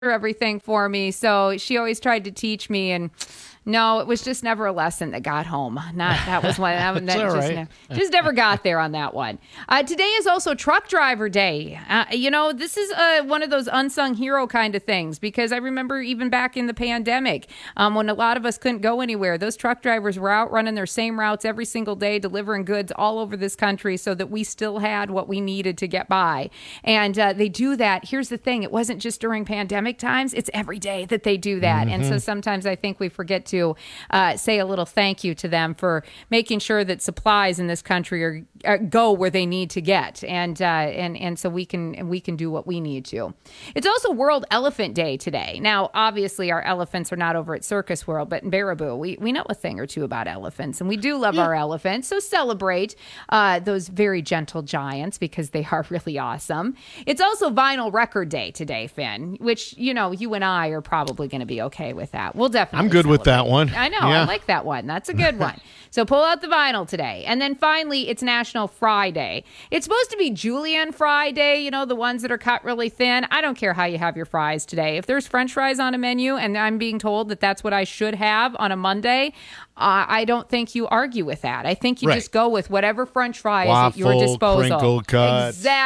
everything for me. So she always tried to teach me, and no, it was just never a lesson that got home. That was one that just never got there on that one. Today is also Truck Driver Day. This is one of those unsung hero kind of things, because I remember even back in the pandemic, when a lot of us couldn't go anywhere, those truck drivers were out running their same routes every single day, delivering goods all over this country so that we still had what we needed to get by. And they do that. Here's the thing. It wasn't just during pandemic times. It's every day that they do that. And so sometimes I think we forget to say a little thank you to them for making sure that supplies in this country go where they need to get, and so we can do what we need to. It's also World Elephant Day today. Now, obviously, our elephants are not over at Circus World, but in Baraboo, we know a thing or two about elephants, and we do love our elephants. So celebrate those very gentle giants, because they are really awesome. It's also Vinyl Record Day today, Finn, which you and I are probably going to be okay with that. We'll definitely. I'm good with that one. I know. Yeah. I like that one. That's a good one. So pull out the vinyl today. And then finally, it's National Fry Day. It's supposed to be Julienne Fry Day, the ones that are cut really thin. I don't care how you have your fries today. If there's French fries on a menu and I'm being told that that's what I should have on a Monday, I don't think you argue with that. I think you just go with whatever French fry is at your disposal. Crinkle cut.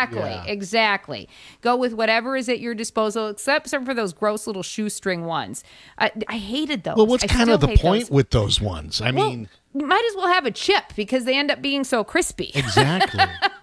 Exactly. Go with whatever is at your disposal, except for those gross little shoestring ones. I hated those. Well, what's kind of the point with those ones? I mean, you might as well have a chip, because they end up being so crispy. Exactly.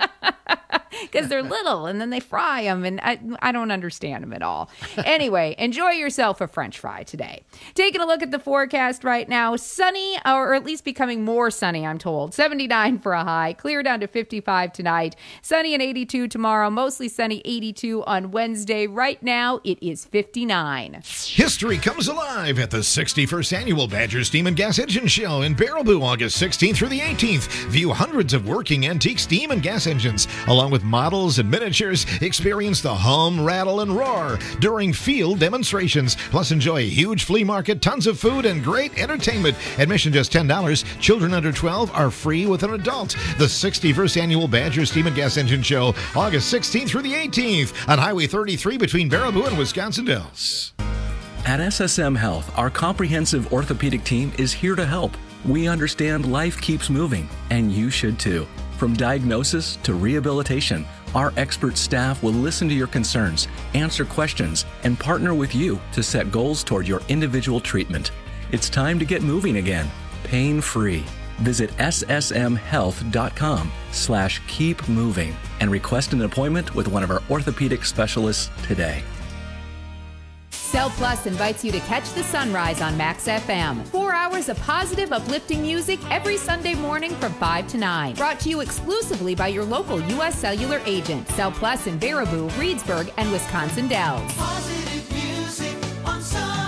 Because they're little, and then they fry them, and I don't understand them at all. Anyway, enjoy yourself a French fry today. Taking a look at the forecast right now, sunny, or at least becoming more sunny, I'm told. 79 for a high, clear down to 55 tonight, sunny and 82 tomorrow, mostly sunny 82 on Wednesday. Right now, it is 59. History comes alive at the 61st Annual Badger Steam and Gas Engine Show in Baraboo, August 16th through the 18th. View hundreds of working antique steam and gas engines, along with models and miniatures. Experience the hum, rattle, and roar during field demonstrations. Plus, enjoy a huge flea market, tons of food, and great entertainment. Admission just $10. Children under 12 are free with an adult. The 61st Annual Badger Steam and Gas Engine Show, August 16th through the 18th on Highway 33 between Baraboo and Wisconsin Dells. At SSM Health, our comprehensive orthopedic team is here to help. We understand life keeps moving, and you should too. From diagnosis to rehabilitation, our expert staff will listen to your concerns, answer questions, and partner with you to set goals toward your individual treatment. It's time to get moving again, pain-free. Visit ssmhealth.com/keepmoving and request an appointment with one of our orthopedic specialists today. Cell Plus invites you to catch the sunrise on Max FM. 4 hours of positive, uplifting music every Sunday morning from 5 to 9. Brought to you exclusively by your local U.S. Cellular agent. Cell Plus in Baraboo, Reedsburg, and Wisconsin Dells. Positive music on Sunrise.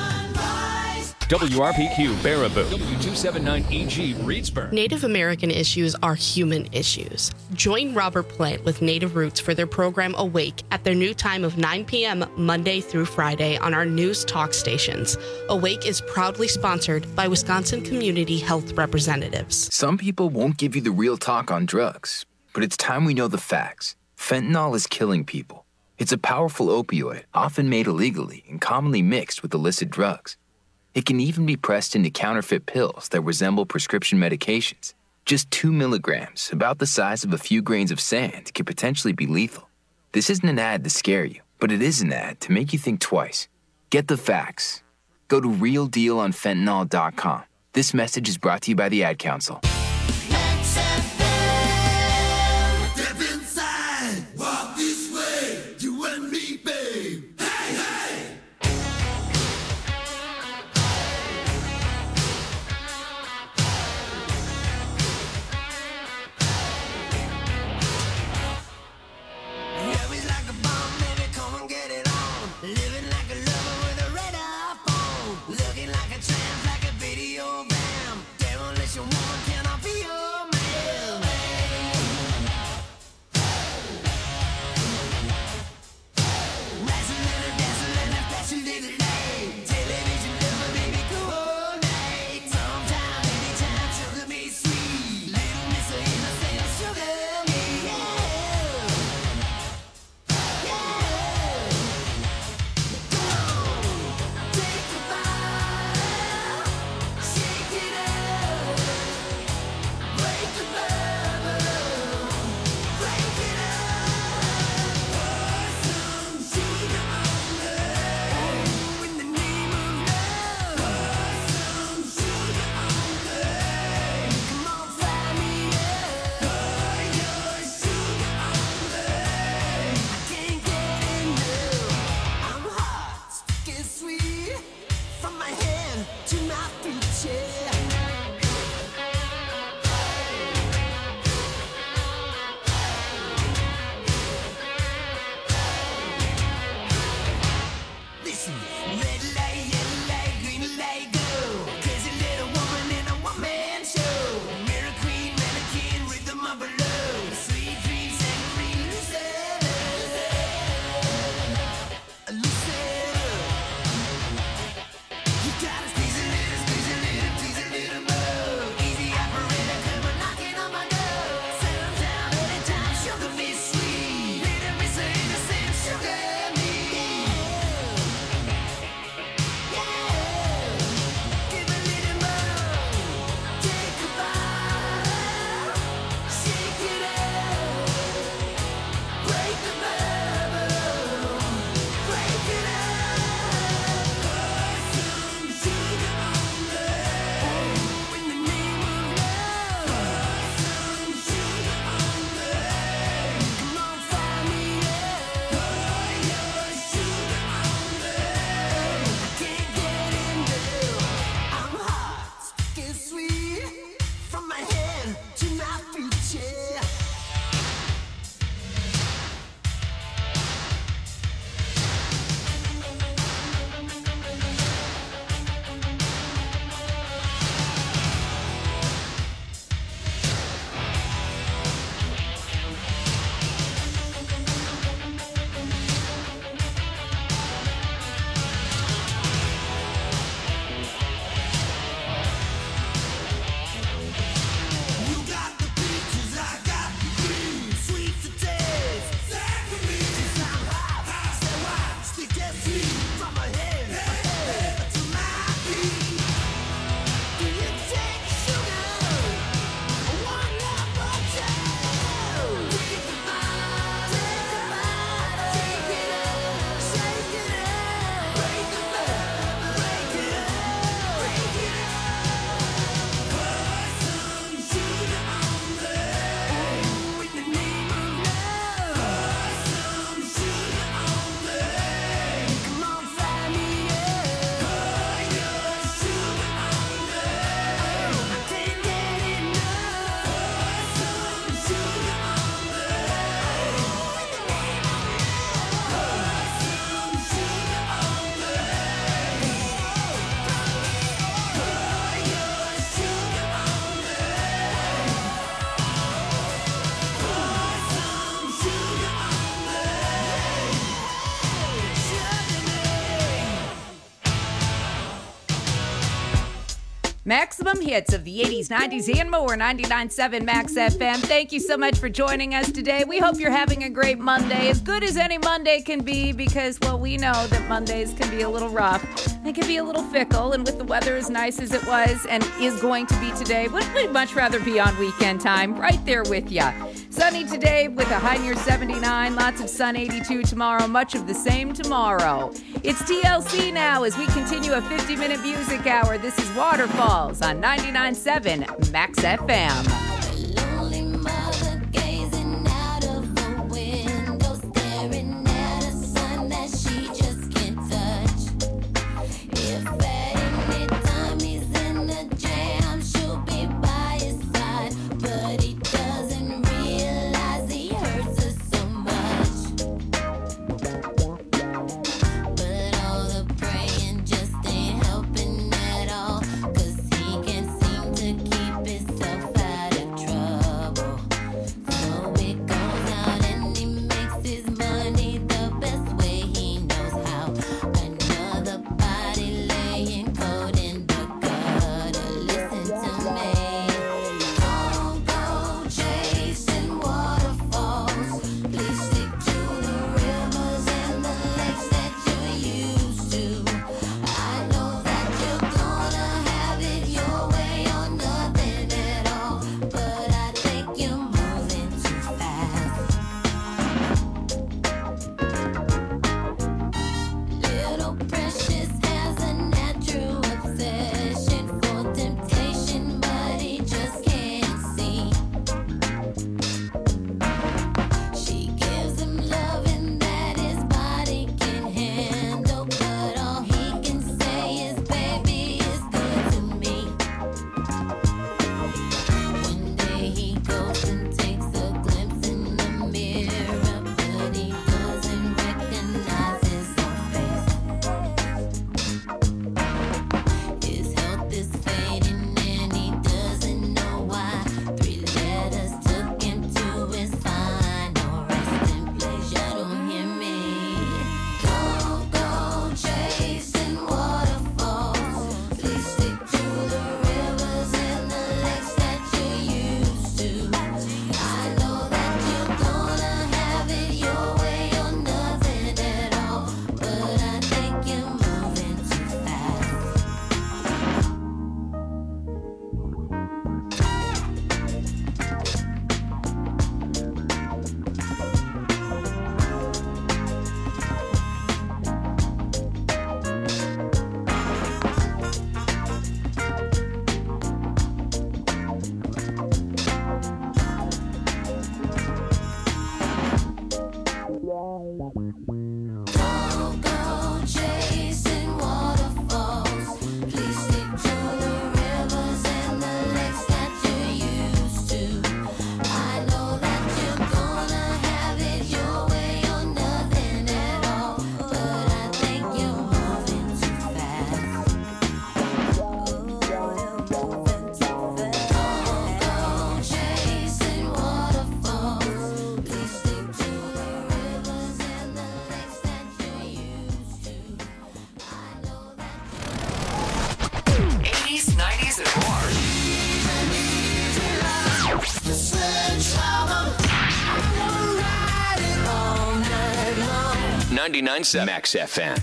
WRPQ Baraboo, W279EG Reedsburg. Native American issues are human issues. Join Robert Plant with Native Roots for their program Awake at their new time of 9 p.m. Monday through Friday on our news talk stations. Awake is proudly sponsored by Wisconsin Community Health Representatives. Some people won't give you the real talk on drugs, but it's time we know the facts. Fentanyl is killing people. It's a powerful opioid, often made illegally and commonly mixed with illicit drugs. It can even be pressed into counterfeit pills that resemble prescription medications. Just 2 milligrams, about the size of a few grains of sand, could potentially be lethal. This isn't an ad to scare you, but it is an ad to make you think twice. Get the facts. Go to realdealonfentanyl.com. This message is brought to you by the Ad Council. Looking like a tramp, like a video bam. Demolition Montana. Maximum hits of the 80s, 90s, and more. 99.7 Max FM. Thank you so much for joining us today. We hope you're having a great Monday, as good as any Monday can be, because, well, we know that Mondays can be a little rough. They can be a little fickle, and with the weather as nice as it was and is going to be today, we'd much rather be on weekend time, right there with you. Sunny today with a high near 79, lots of sun, 82 tomorrow, much of the same tomorrow. It's TLC now as we continue a 50-minute music hour. This is Waterfalls on 99.7 Max FM. Out of 99.7 Max FM.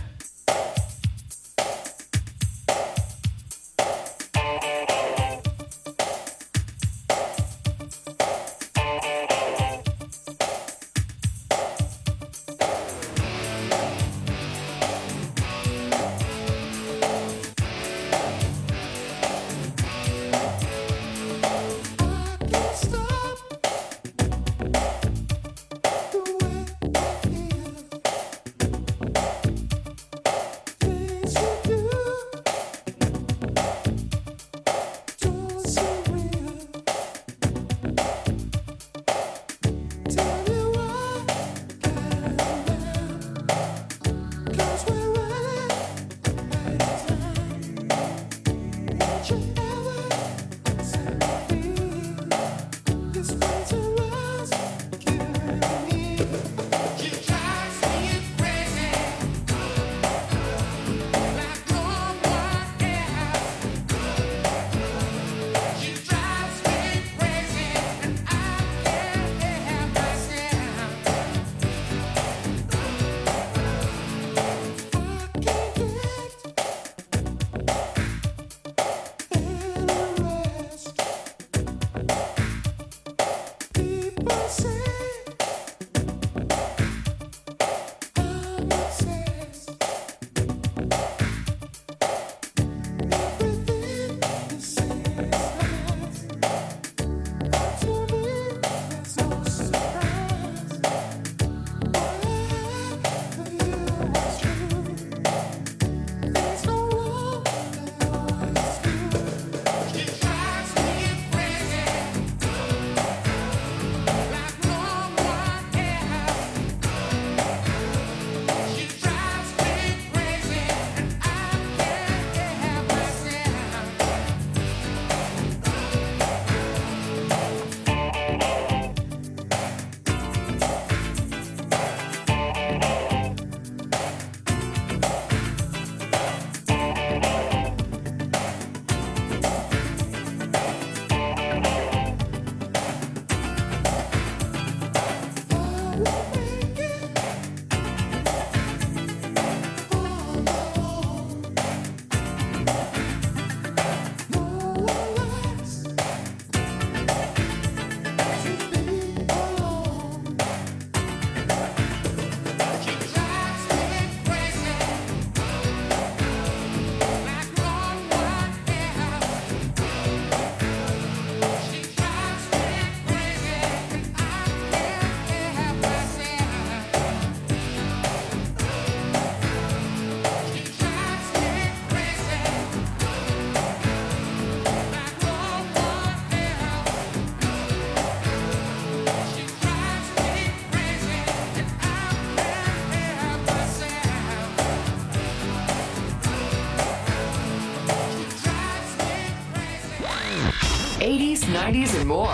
'80s, '90s, and more.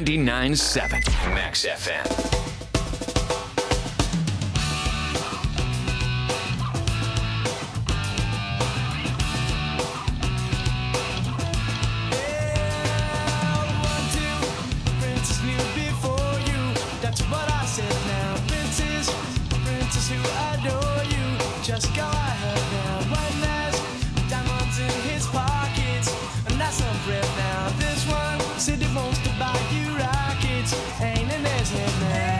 99.7 Max FM. Said he wants to buy you rockets, ain't in his head now.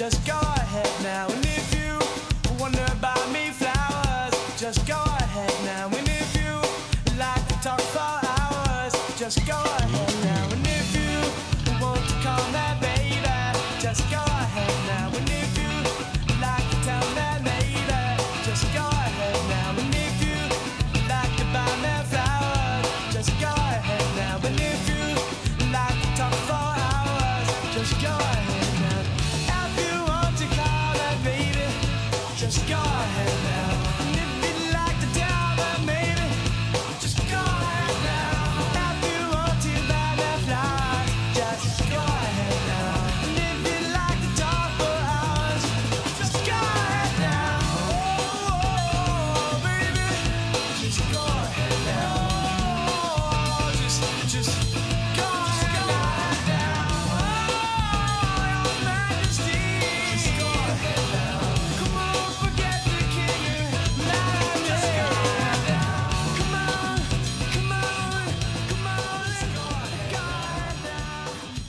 just go ahead now. And if you wonder about me flowers, just go ahead now. And if you like to talk for hours, just go ahead now. And if you want to call that baby, just go ahead now. And if you like to tell that maybe, just go ahead now. And if you like to buy me flowers, just go ahead now. And if you like to talk for hours, just go ahead now. If you want to call that baby, just go ahead now. And if you like to tell that maybe, just go ahead now. If you want to buy me flowers, just go ahead now. And if you like to talk for hours, just go ahead now. Oh, baby, just go ahead now. Just go ahead now. Oh, your Majesty, just go ahead now. Come on, forget the king. Just go ahead now. Come on, come on, come on. Go ahead now.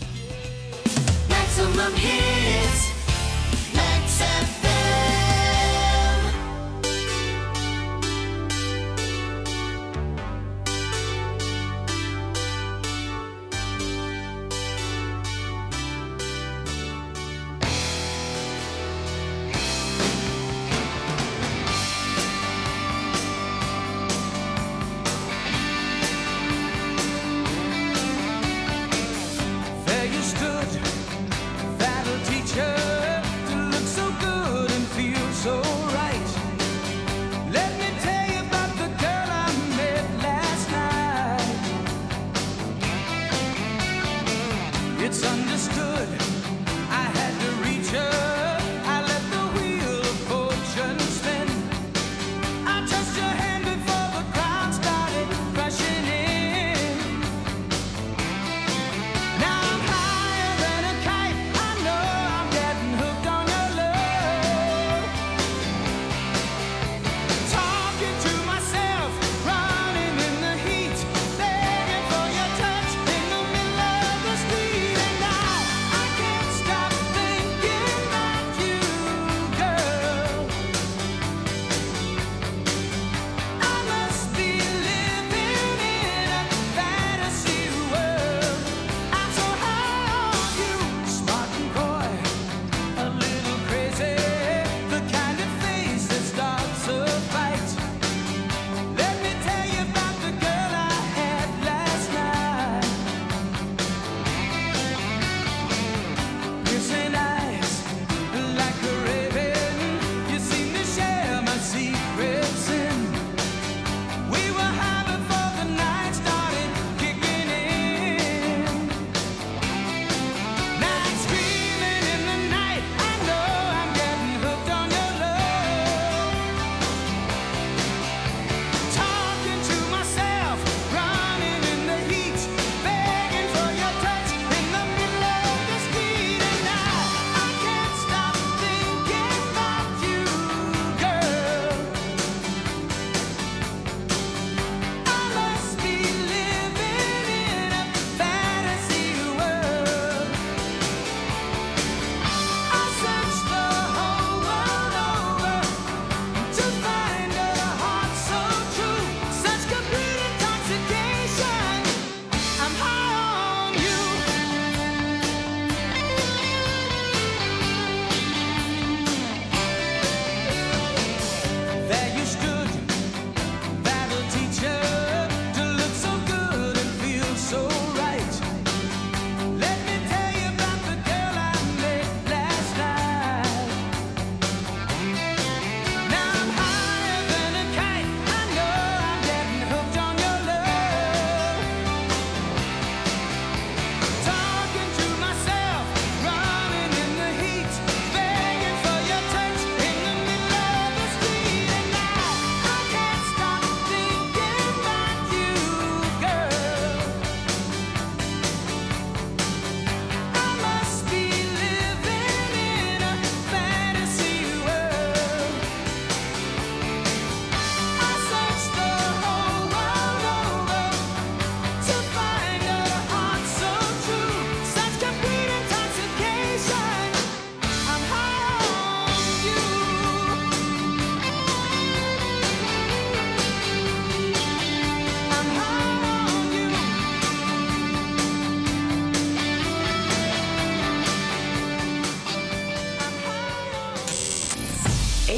Maximum hits, Max FM. There you stood, that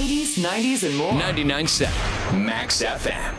80s, 90s, and more. 99.7 Max FM.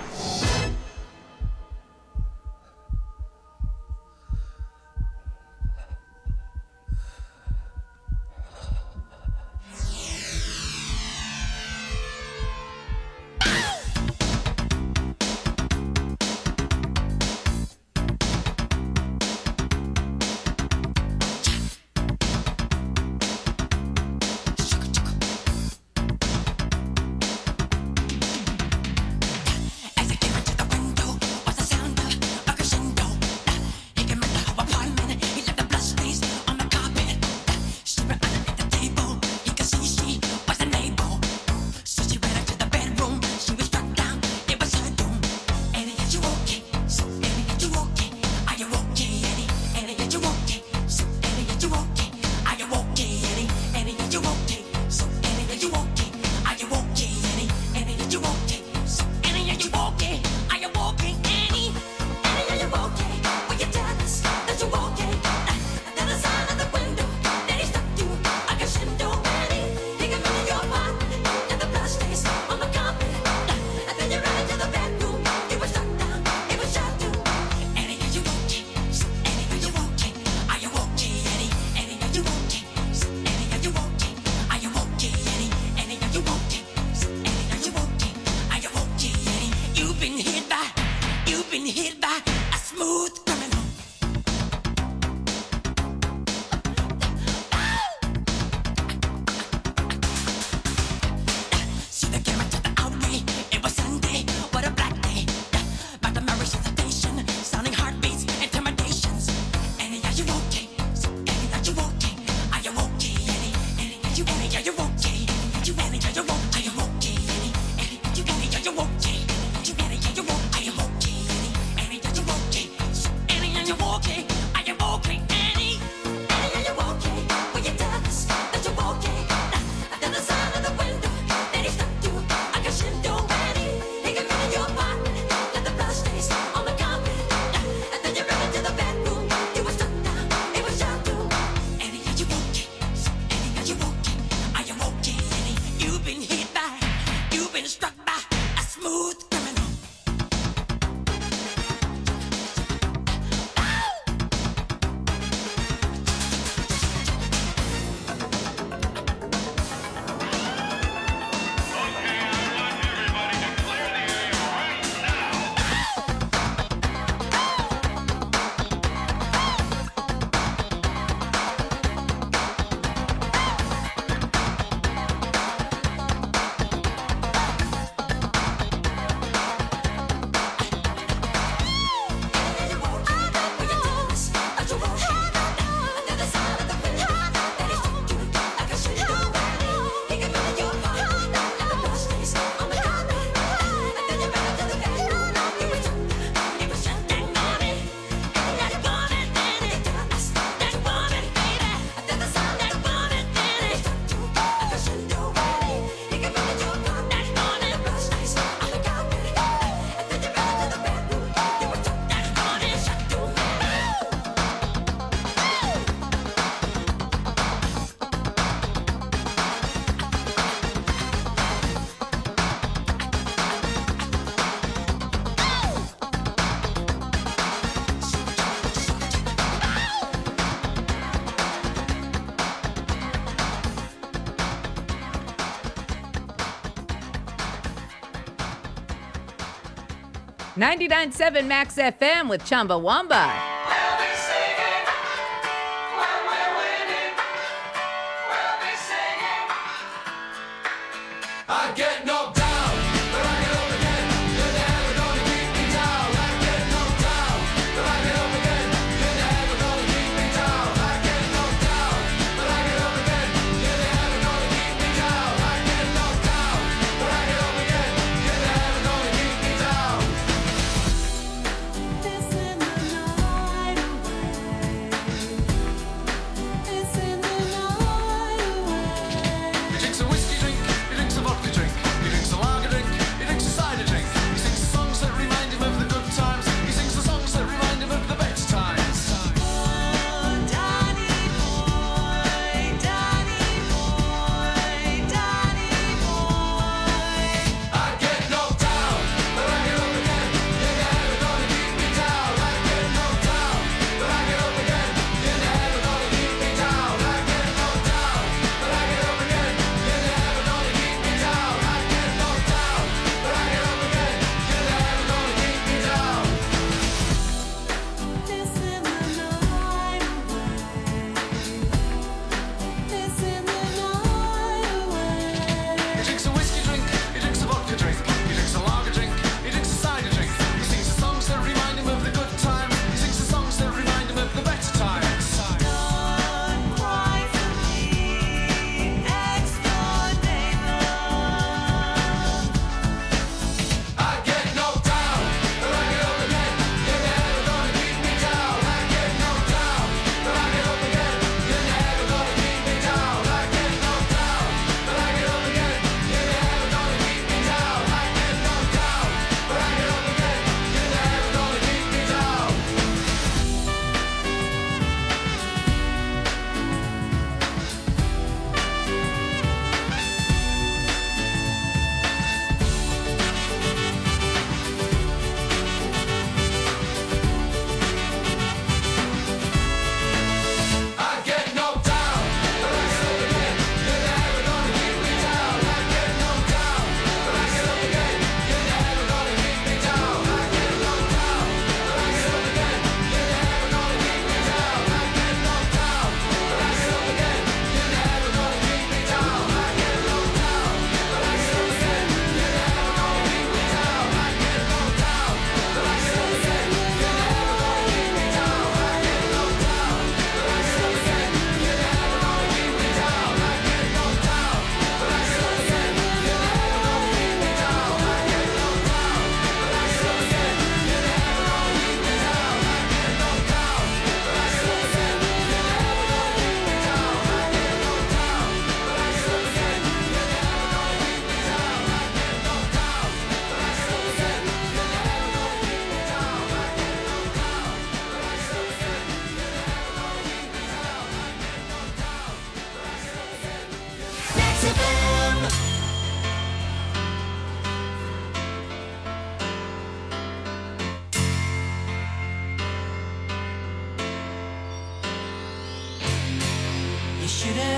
$99.7 Max FM with Chumbawamba.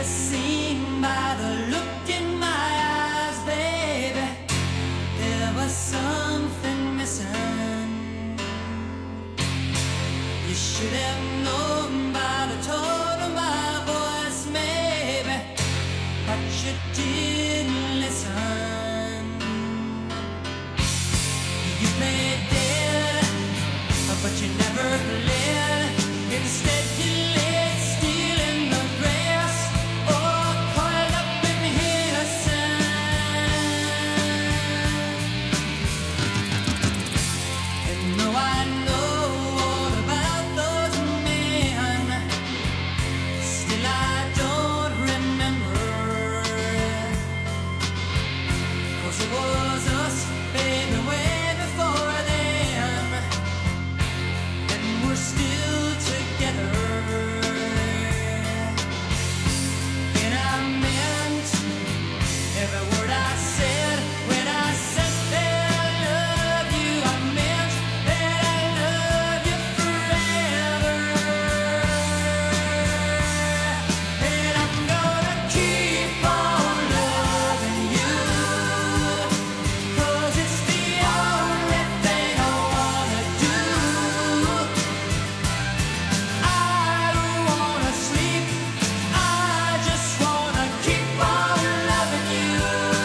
seen by the look in my eyes, baby. There was something missing. You should have known by the tone of my voice, maybe, but you didn't listen. You played dead, but you never played. Instead you laid still in the grass, or coiled up in innocence. And though I know all about those men, still I don't remember. 'Cause it was us, baby, way before then, and we're still together. And I meant every word I said when I said that I love you. I meant that I love you forever. And I'm gonna keep on loving you, 'cause it's the only thing I wanna do. I don't wanna sleep, I just wanna keep on loving you.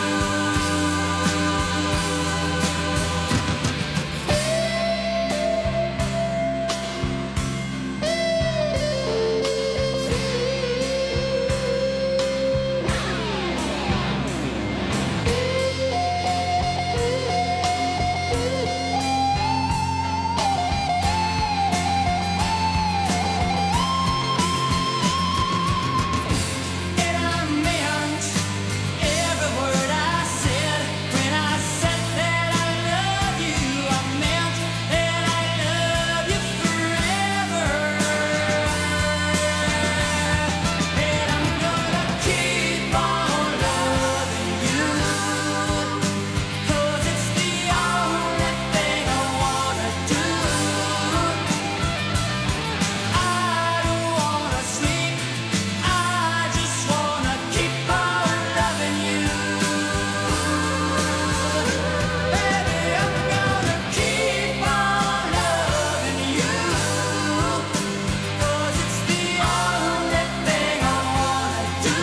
And I meant every word I said when I said that I love you. I meant that I love you forever. And I'm gonna keep on loving you, 'cause it's the only thing I wanna do. I don't wanna sleep, I just wanna keep on loving you. Baby, I'm gonna keep on loving you, 'cause it's the only thing I wanna do.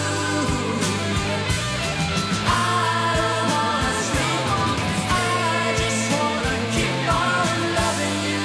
I don't wanna sleep, I just wanna keep on loving you.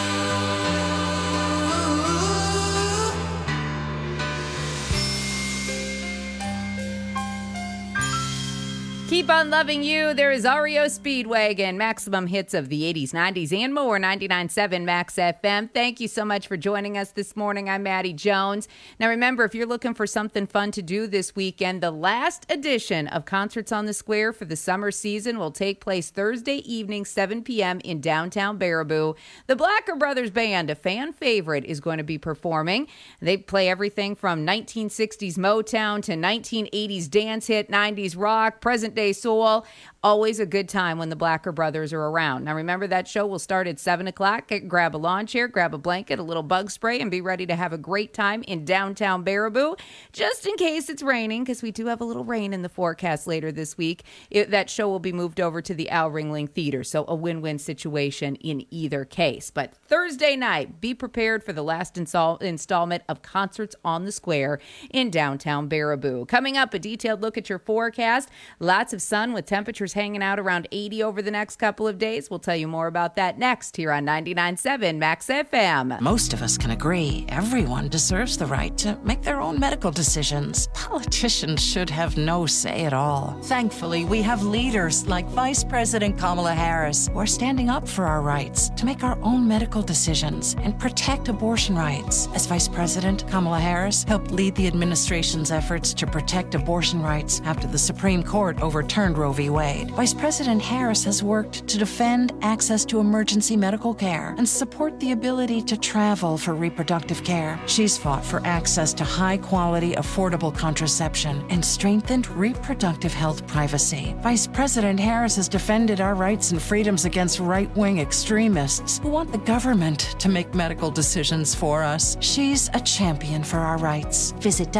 Keep on loving you. There is REO Speedwagon, maximum hits of the 80s, 90s, and more. 99.7 Max FM. Thank you so much for joining us this morning. I'm Maddie Jones. Now remember, if you're looking for something fun to do this weekend, the last edition of Concerts on the Square for the summer season will take place Thursday evening, 7 p.m. in downtown Baraboo. The Blacker Brothers Band, a fan favorite, is going to be performing. They play everything from 1960s Motown to 1980s dance hit, 90s rock, present day soul. Always a good time when the Blacker Brothers are around. Now remember, that show will start at 7 o'clock. Grab a lawn chair, grab a blanket, a little bug spray, and be ready to have a great time in downtown Baraboo. Just in case it's raining, because we do have a little rain in the forecast later this week, that show will be moved over to the Al Ringling Theater. So a win-win situation in either case. But Thursday night, be prepared for the last installment of Concerts on the Square in downtown Baraboo. Coming up, a detailed look at your forecast. Lots of sun with temperatures hanging out around 80 over the next couple of days. We'll tell you more about that next here on 99.7 Max FM. Most of us can agree everyone deserves the right to make their own medical decisions. Politicians should have no say at all. Thankfully, we have leaders like Vice President Kamala Harris who are standing up for our rights to make our own medical decisions and protect abortion rights. As Vice President, Kamala Harris helped lead the administration's efforts to protect abortion rights after the Supreme Court overturned Roe v. Wade. decade, Vice President Harris has worked to defend access to emergency medical care and support the ability to travel for reproductive care. She's fought for access to high-quality, affordable contraception and strengthened reproductive health privacy. Vice President Harris has defended our rights and freedoms against right-wing extremists who want the government to make medical decisions for us. She's a champion for our rights. Visit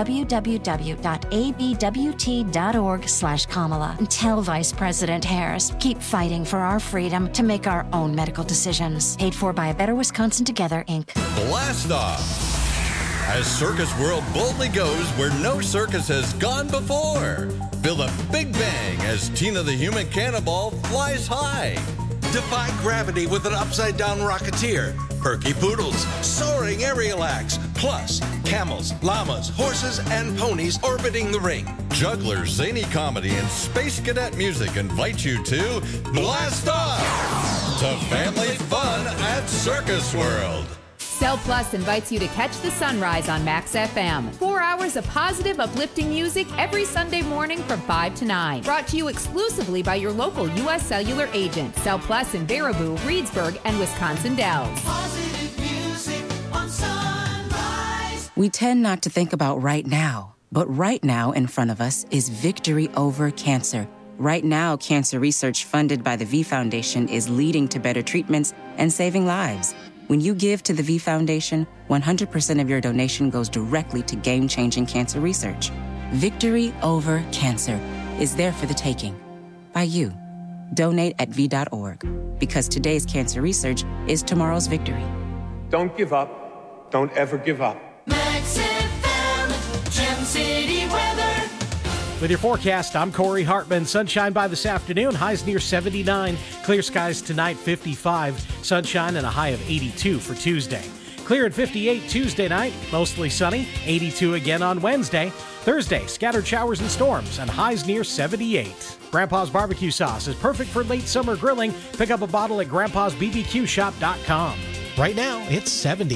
www.abwt.org/Kamala and tell Vice President Harris, keep fighting for our freedom to make our own medical decisions. Paid for by A Better Wisconsin Together, Inc. Blast Off! As Circus World boldly goes where no circus has gone before. Feel the big bang as Tina the Human Cannonball flies high. Defy gravity with an upside-down rocketeer. Perky poodles, soaring aerial acts, plus camels, llamas, horses, and ponies orbiting the ring. Jugglers, zany comedy, and space cadet music invite you to Blast Off! To family fun at Circus World. Cell Plus invites you to catch the sunrise on Max FM. 4 hours of positive, uplifting music every Sunday morning from 5 to 9. Brought to you exclusively by your local U.S. Cellular agent. Cell Plus in Baraboo, Reedsburg, and Wisconsin Dells. Positive music on sunrise. We tend not to think about right now, but right now in front of us is victory over cancer. Right now, cancer research funded by the V Foundation is leading to better treatments and saving lives. When you give to the V Foundation, 100% of your donation goes directly to game-changing cancer research. Victory over cancer is there for the taking. By you. Donate at V.org. Because today's cancer research is tomorrow's victory. Don't give up. Don't ever give up. Max FM, Gem City weather. With your forecast, I'm Corey Hartman. Sunshine by this afternoon, highs near 79. Clear skies tonight, 55. Sunshine and a high of 82 for Tuesday. Clear at 58 Tuesday night, mostly sunny. 82 again on Wednesday. Thursday, scattered showers and storms and highs near 78. Grandpa's barbecue sauce is perfect for late summer grilling. Pick up a bottle at grandpa'sbbqshop.com. Right now, it's 70.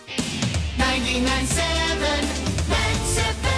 99.7 Max FM.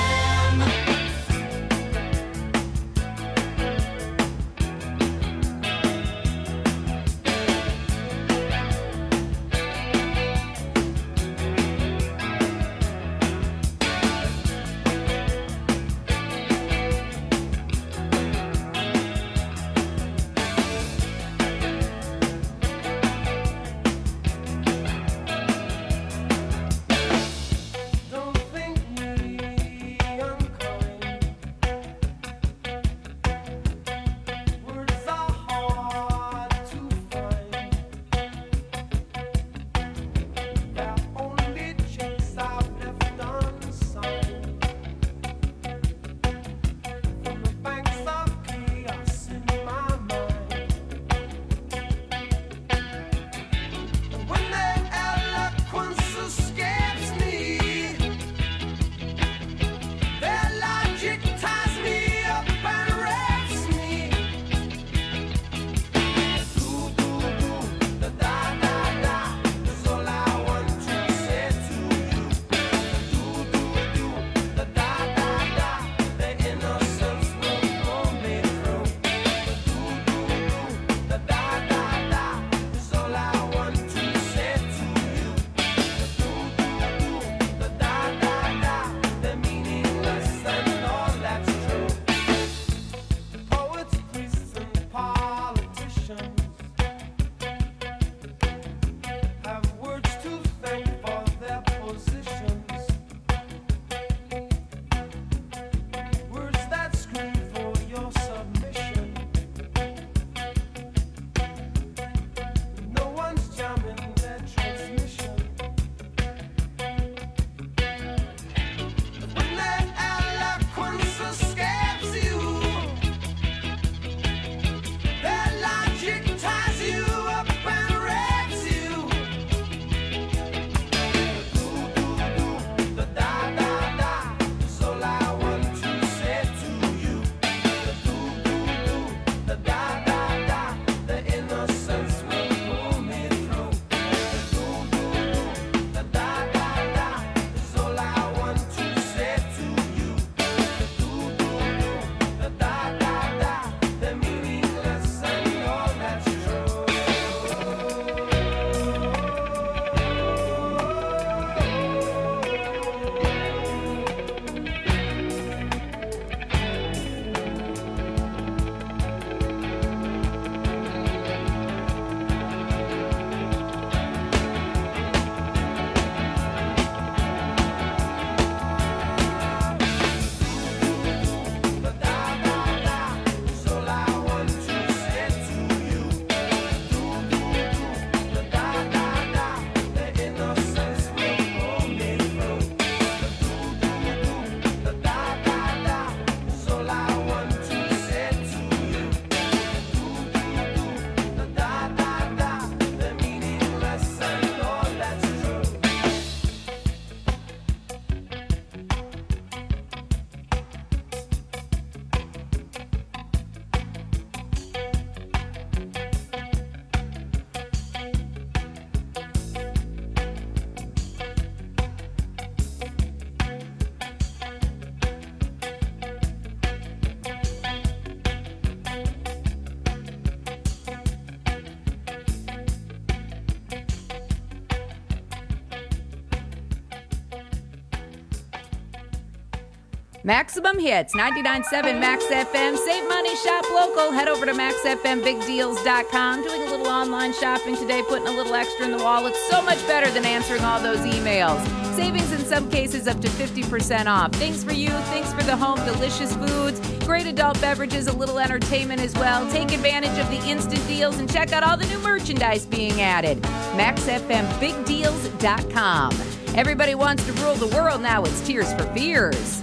Maximum Hits, 99.7 Max FM. Save money, shop local. Head over to maxfmbigdeals.com. Doing a little online shopping today, putting a little extra in the wallet. So much better than answering all those emails. Savings in some cases up to 50% off. Things for you, things for the home, delicious foods, great adult beverages, a little entertainment as well. Take advantage of the instant deals and check out all the new merchandise being added. maxfmbigdeals.com. Everybody wants to rule the world now. It's Tears for Fears.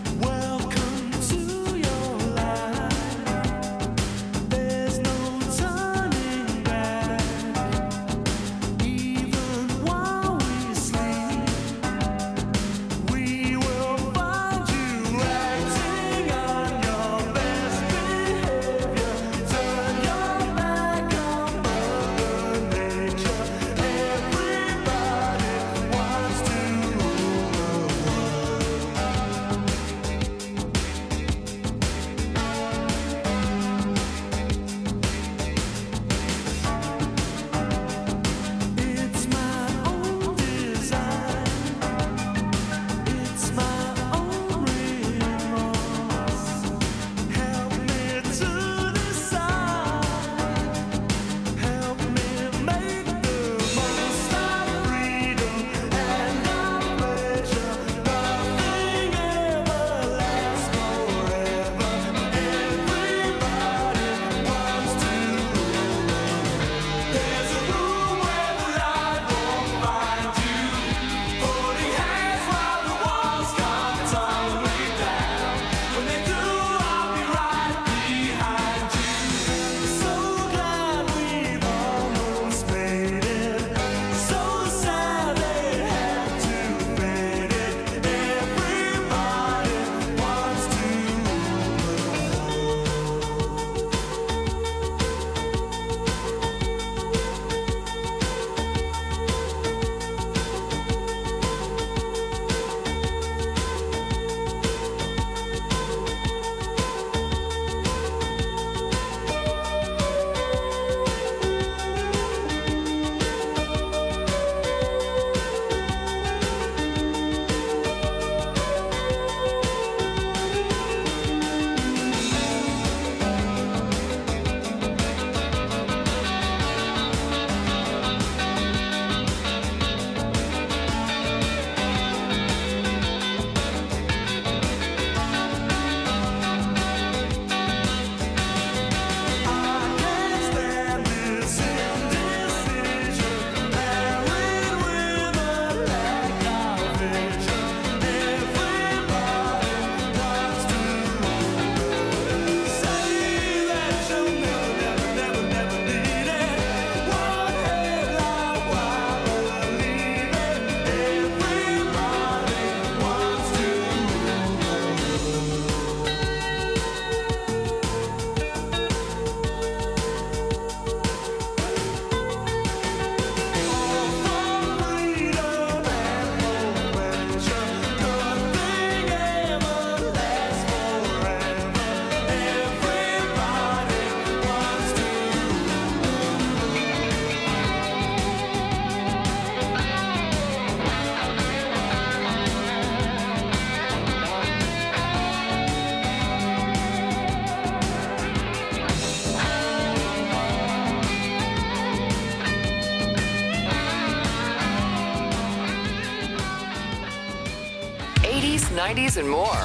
'80s, '90s, and more.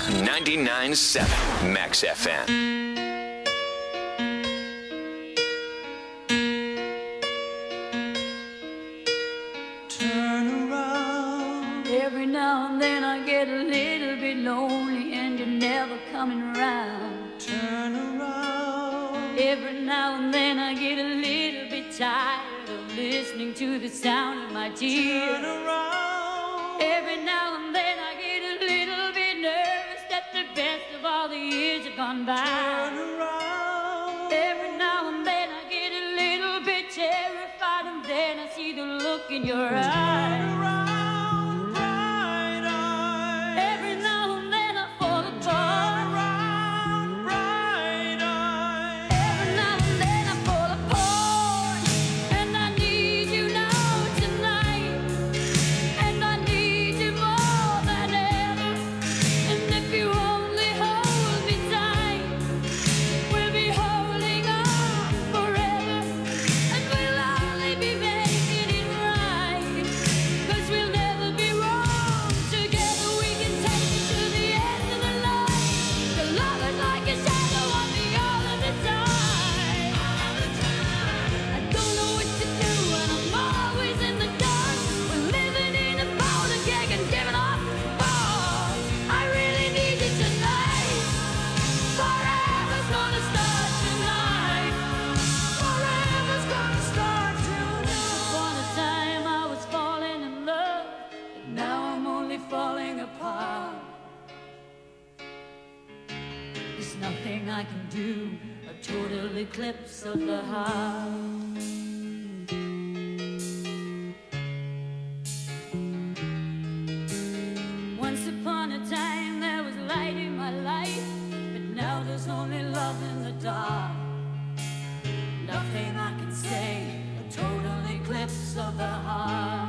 99.7 Max FM. Every now and then I get a little bit lonely and you're never coming around. Turn around. Every now and then I get a little bit tired of listening to the sound of my tears. Turn around. Every now and then I get a little bit nervous that the best of all the years have gone by. Turn around. Every now and then I get a little bit terrified and then I see the look in your eyes. Only hope There's nothing I can do, a total eclipse of the heart. Once upon a time there was light in my life, but now there's only love in the dark. Nothing I can say, a total eclipse of the heart.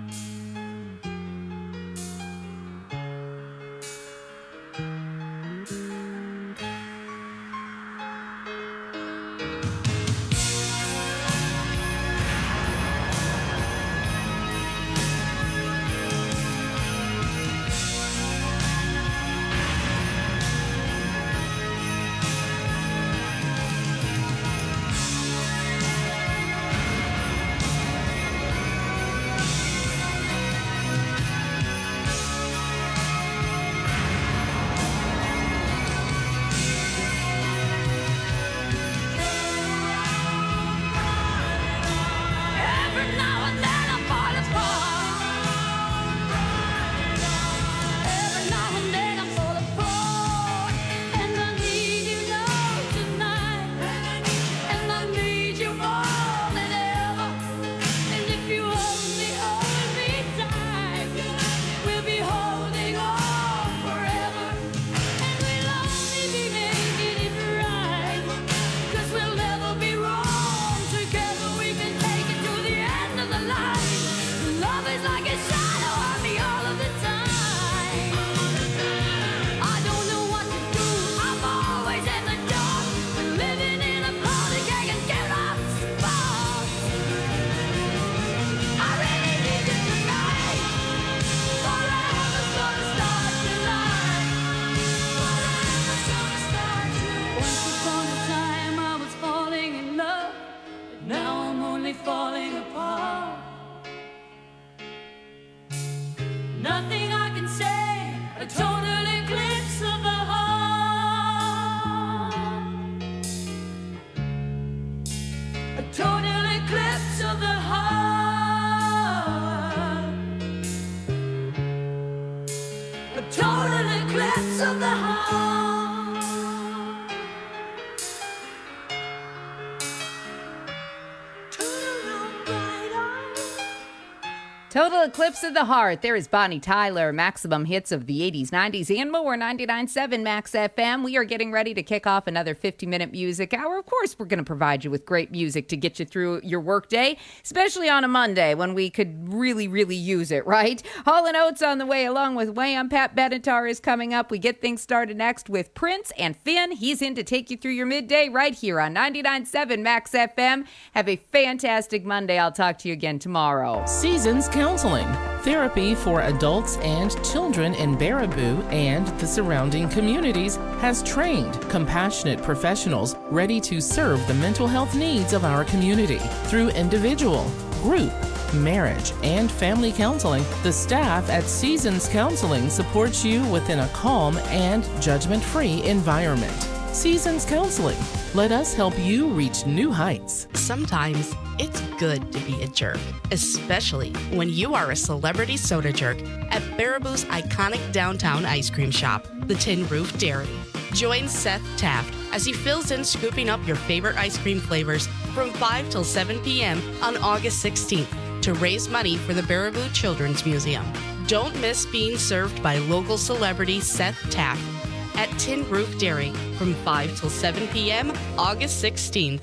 Total Eclipse of the Heart. There is Bonnie Tyler, maximum hits of the 80s, 90s, and more. 99.7 Max FM. We are getting ready to kick off another 50-minute music hour. Of course, we're going to provide you with great music to get you through your workday, especially on a Monday when we could really, really use it, right? Hall & Oates on the way, along with Wham. Pat Benatar is coming up. We get things started next with Prince and Finn. He's in to take you through your midday right here on 99.7 Max FM. Have a fantastic Monday. I'll talk to you again tomorrow. Seasons Counseling, therapy for adults and children in Baraboo and the surrounding communities, has trained compassionate professionals ready to serve the mental health needs of our community. Through individual, group, marriage, and family counseling, the staff at Seasons Counseling supports you within a calm and judgment-free environment. Seasons Counseling. Let us help you reach new heights. Sometimes it's good to be a jerk, especially when you are a celebrity soda jerk at Baraboo's iconic downtown ice cream shop, the Tin Roof Dairy. Join Seth Taft as he fills in scooping up your favorite ice cream flavors from 5 till 7 p.m. on August 16th to raise money for the Baraboo Children's Museum. Don't miss being served by local celebrity Seth Taft at Tin Roof Dairy from 5 till 7 p.m. August 16th.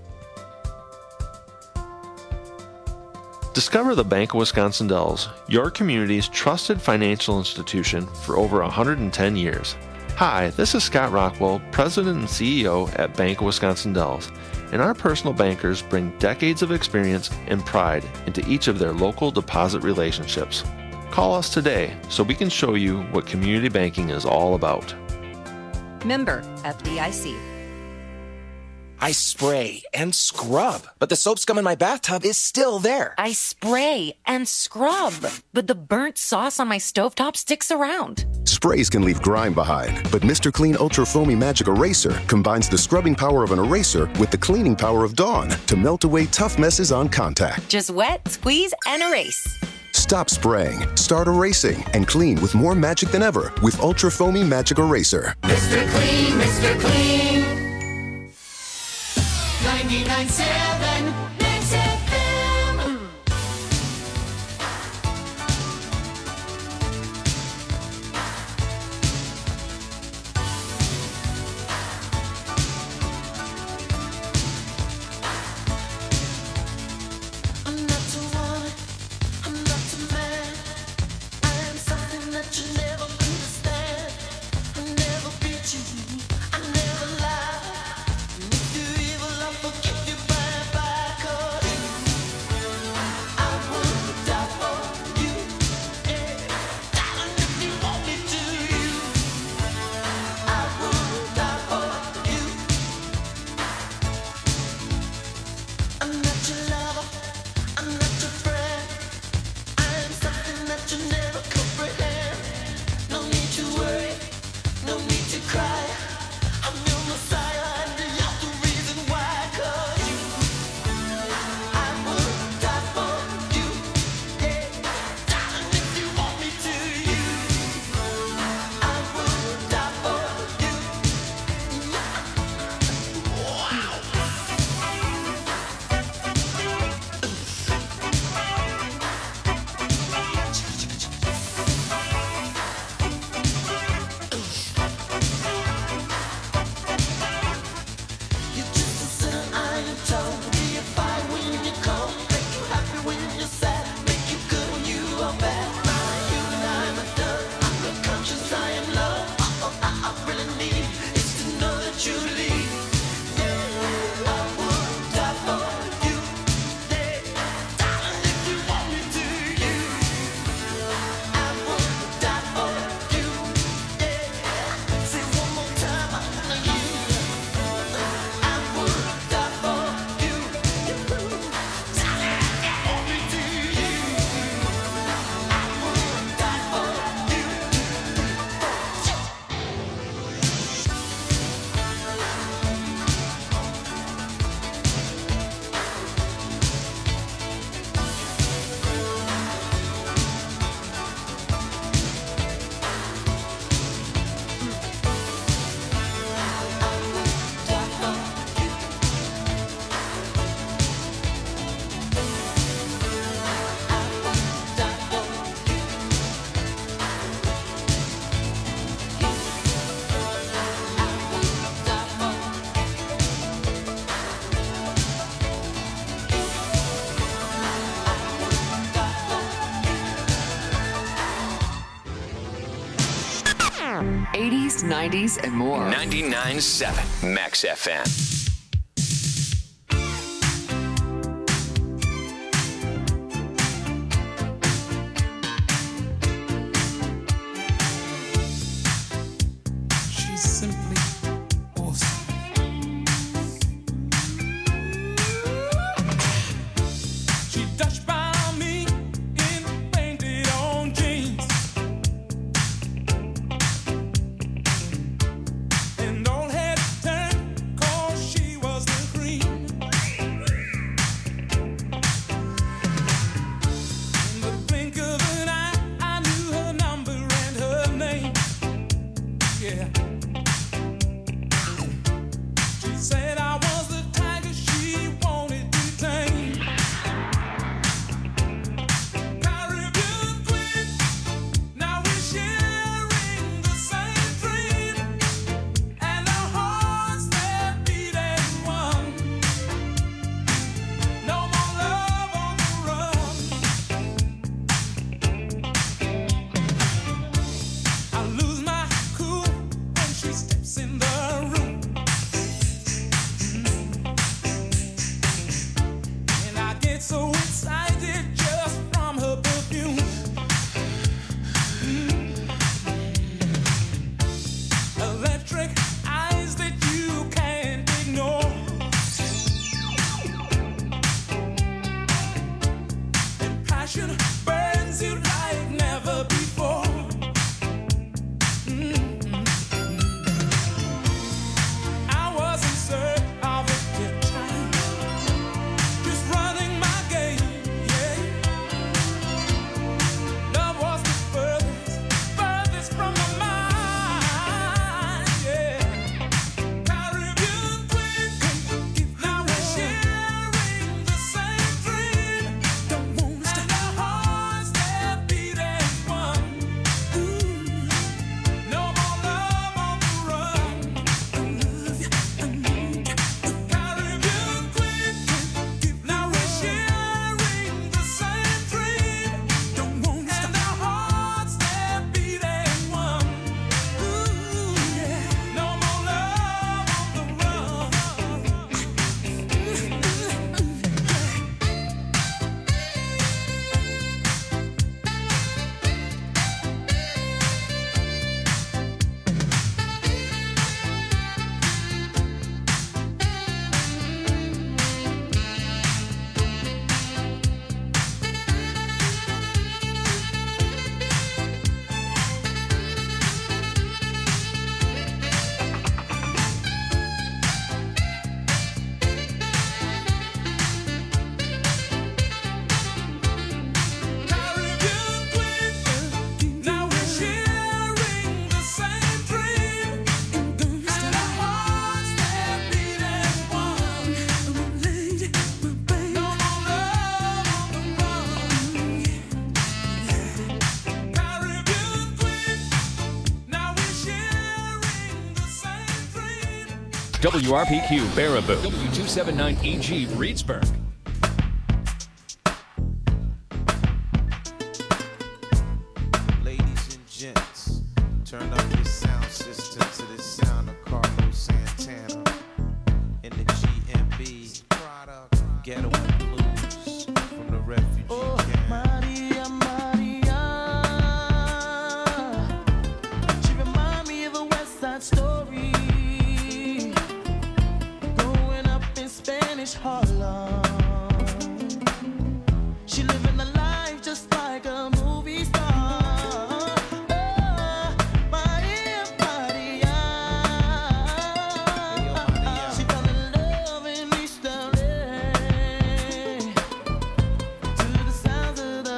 Discover the Bank of Wisconsin Dells, your community's trusted financial institution for over 110 years. Hi, this is Scott Rockwell, President and CEO at Bank of Wisconsin Dells, and our personal bankers bring decades of experience and pride into each of their local deposit relationships. Call us today so we can show you what community banking is all about. Member FDIC. I spray and scrub, but the soap scum in my bathtub is still there. I spray and scrub, but the burnt sauce on my stovetop sticks around. Sprays can leave grime behind, but Mr. Clean Ultra Foamy Magic Eraser combines the scrubbing power of an eraser with the cleaning power of Dawn to melt away tough messes on contact. Just wet, squeeze, and erase. Stop spraying, start erasing, and clean with more magic than ever with Ultra Foamy Magic Eraser. Mr. Clean, Mr. Clean. 99.7 Max FM. I'm not too woman, I'm not too man. I am something that you never understand. I never beat you, I never lie. And if you evil, I'll forgive you bye. 'Cause I would die for you. Yeah, darling, if you want me to, I would die for you. I'm not your lover, I'm not your friend. I am something that you never comprehend. No need to worry, no need to cry. I'm your Messiah and you're the reason why. 'Cause you, I would die for you. Yeah, darling, if you want me to, I would die for you. Wow. You're just a sinner, I am told. Be a fire when you're cold. Make you happy when you're sad. Make you good when you are bad. My human, I'm a dove. I'm the conscience, I am love. All I really need is to know that you leave. Yeah, I would die for you. Yeah, darling, if you want me to, I would die for you. Yeah, say one more time, I wanna you. I would die for you. Darling, if you want me to, I would die for you. 80s, 90s, and more. 99.7 Max FM. She's simply awesome. She dashed by me in painted on jeans. And all heads turned 'cause she WRPQ Baraboo, W279EG Reedsburg. Ladies and gents, turn up your sound system to the sound of Carlos Santana in the GMB Ghetto Blues from the refugee camp. Maria, Maria, she remind me of a West Side Story, growing up in Spanish Harlem.